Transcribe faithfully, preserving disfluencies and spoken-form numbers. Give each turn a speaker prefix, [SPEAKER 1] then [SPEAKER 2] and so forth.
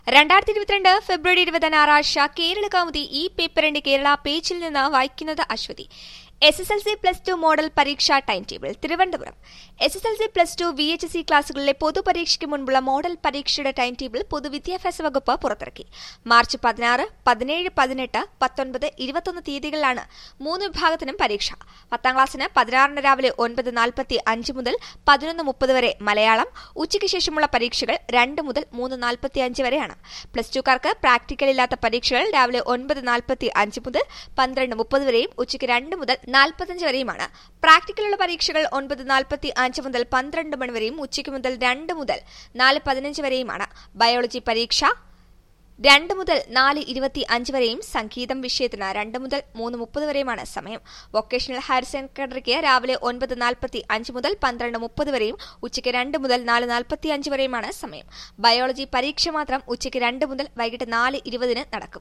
[SPEAKER 1] രണ്ടായിരത്തി ഇരുപത്തിരണ്ട് ഫെബ്രുവരി ഇരുപത് ഞായറാഴ്ച കേരള കൗമുദി ഈ പേപ്പറിന്റെ കേരള പേജിൽ നിന്ന് വായിക്കുന്നത് Aswathi. S S L C plus two model പരീക്ഷാ time table Thiruvananthapuram. S S L C plus two V H S C ക്ലാസുകളിലെ പൊതുപരീക്ഷയ്ക്ക് മുൻപുള്ള മോഡൽ പരീക്ഷയുടെ ടൈം ടേബിൾ പൊതുവിദ്യാഭ്യാസ വകുപ്പ് പുറത്തിറക്കി. മാർച്ച് പതിനാറ്, പതിനേഴ്, പതിനെട്ട്, പത്തൊൻപത്, ഇരുപത്തൊന്ന് തീയതികളിലാണ് മൂന്ന് വിഭാഗത്തിനും പരീക്ഷ. പത്താം ക്ലാസ്സിന് പതിനാറിന് രാവിലെ ഒൻപത് നാൽപ്പത്തി അഞ്ച് മുതൽ പതിനൊന്ന് മുപ്പത് വരെ മലയാളം. ഉച്ചയ്ക്ക് ശേഷമുള്ള പരീക്ഷകൾ രണ്ട് മുതൽ മൂന്ന് നാൽപ്പത്തി അഞ്ച് വരെയാണ്. പ്ലസ് ടുക്കാർക്ക് പ്രാക്ടിക്കൽ ഇല്ലാത്ത പരീക്ഷകൾ രാവിലെ ഒൻപത് നാൽപ്പത്തി അഞ്ച് മുതൽ പന്ത്രണ്ട് മുപ്പത് വരെയും ഉച്ചയ്ക്ക് രണ്ട് മുതൽ നാൽപ്പത്തഞ്ച് വരെയുമാണ്. പ്രാക്ടിക്കലുള്ള പരീക്ഷകൾ ഒൻപത് നാൽപ്പത്തി അഞ്ച് മുതൽ പന്ത്രണ്ട് മണി വരെയും ഉച്ചയ്ക്ക് മുതൽ രണ്ട് മുതൽ നാല് പതിനഞ്ച് വരെയുമാണ്. ബയോളജി പരീക്ഷ രണ്ട് മുതൽ നാല് ഇരുപത്തി അഞ്ച് വരെയും സംഗീതം വിഷയത്തിന് രണ്ട് മുതൽ മൂന്ന് മുപ്പത് വരെയുമാണ് സമയം. വൊക്കേഷണൽ ഹയർ സെക്കൻഡറിക്ക് രാവിലെ ഒൻപത് നാൽപ്പത്തി അഞ്ച് മുതൽ പന്ത്രണ്ട് മുപ്പത് വരെയും ഉച്ചയ്ക്ക് രണ്ട് മുതൽ നാല് നാൽപ്പത്തി അഞ്ച് വരെയുമാണ് സമയം. ബയോളജി പരീക്ഷ മാത്രം ഉച്ചയ്ക്ക് രണ്ട് മുതൽ വൈകിട്ട് നാല് ഇരുപതിന് നടക്കും.